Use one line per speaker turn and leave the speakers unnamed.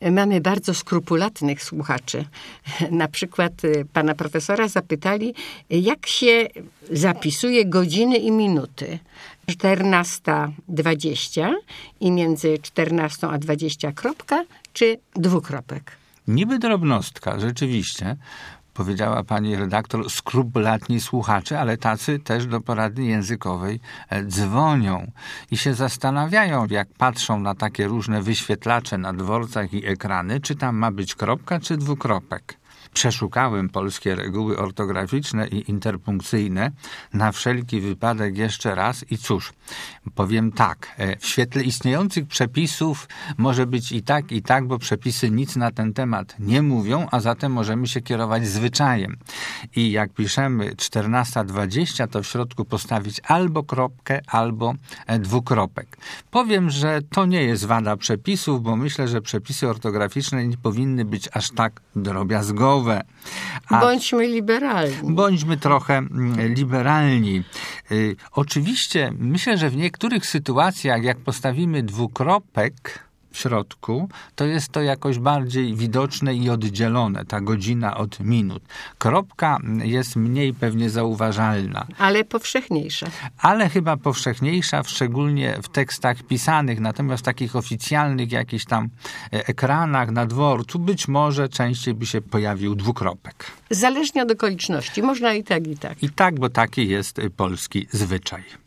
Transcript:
mamy bardzo skrupulatnych słuchaczy. Na przykład pana profesora zapytali, jak się zapisuje godziny i minuty. 14:20 i między 14 a 20 kropka, czy dwukropek?
Niby drobnostka, rzeczywiście. Powiedziała pani redaktor, skrupulatni słuchacze, ale tacy też do porady językowej dzwonią i się zastanawiają, jak patrzą na takie różne wyświetlacze na dworcach i ekrany, czy tam ma być kropka, czy dwukropek. Przeszukałem polskie reguły ortograficzne i interpunkcyjne na wszelki wypadek jeszcze raz i cóż, powiem tak, w świetle istniejących przepisów może być i tak, bo przepisy nic na ten temat nie mówią, a zatem możemy się kierować zwyczajem. I jak piszemy 14:20, to w środku postawić albo kropkę, albo dwukropek. Powiem, że to nie jest wada przepisów, bo myślę, że przepisy ortograficzne nie powinny być aż tak drobiazgowe.
Bądźmy liberalni.
Bądźmy trochę liberalni. Oczywiście myślę, że w niektórych sytuacjach, jak postawimy dwukropek w środku, to jest to jakoś bardziej widoczne i oddzielone, ta godzina od minut. Kropka jest mniej pewnie zauważalna.
Ale powszechniejsza.
Ale chyba powszechniejsza, szczególnie w tekstach pisanych, natomiast w takich oficjalnych jakichś tam ekranach na dworcu być może częściej by się pojawił dwukropek.
Zależnie od okoliczności. Można i tak, i tak.
I tak, bo taki jest polski zwyczaj.